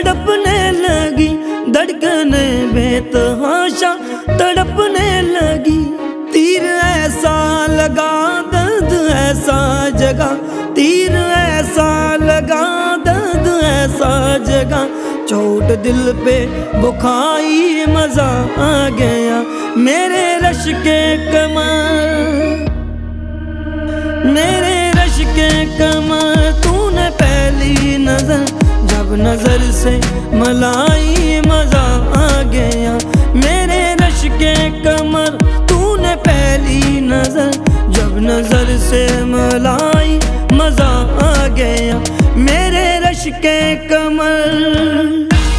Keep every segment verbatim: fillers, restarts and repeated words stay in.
तड़पने लगी, धड़कने बेतहाशा तड़पने लगी। तीर ऐसा लगा दर्द ऐसा जगा, तीर ऐसा लगा दर्द ऐसा जगा। चोट दिल पे बुखाई मजा आ गया, मेरे रश के कमर, मेरे रश के कमर। तूने पहली नजर जब नजर से मलाई मजा आ गया, मेरे रश के कमर। तूने पहली नजर जब नजर से मलाई मजा आ गया, मेरे रश के कमर।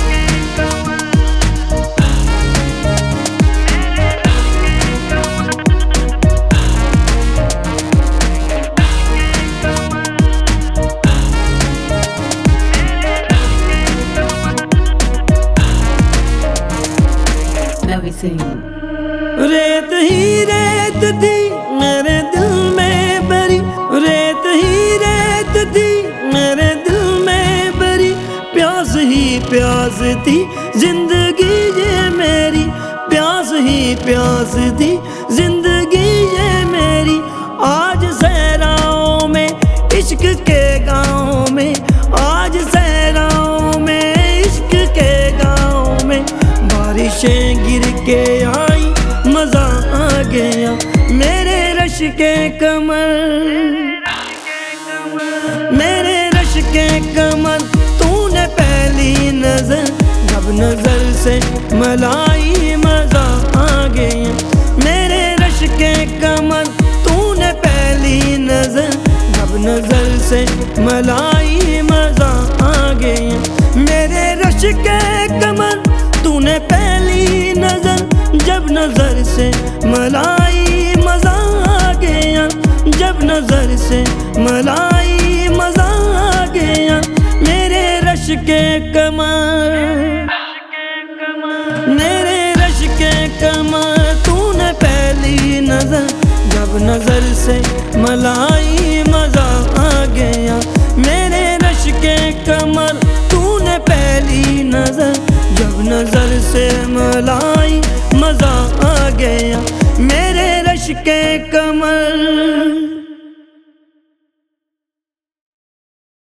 रेत ही रेत थी मेरे दिल में भरी, रेत ही रेत थी मेरे दिल में भरी। प्यास ही प्यास थी जिंदगी ये मेरी, प्यास ही प्यास थी जिंदगी ये मेरी। आज सहराओं में इश्क के गाँव में, आज सहराओं में इश्क के गाँव में। बारिशें गिर के आई मजा आ गया, मेरे रश के कमर, मेरे रश के कमर। तूने पहली नजर जब नजर से मलाई मजा आ गया, मेरे रश के कमर। तूने पहली नजर जब नजर से मलाई मजा आ गया, मेरे रश के कमर। तूने पहली नजर जब नजर से मलाई मजा आ गया, जब नजर से मलाई मजा आ गया, मेरे रश के कमर, मेरे रश के कमर। तूने पहली नजर जब नजर से मलाई मजा आ गया, मेरे रश के कमर। तूने पहली नजर जब नजर से मलाई मजा आ गया, मेरे रश के कमर।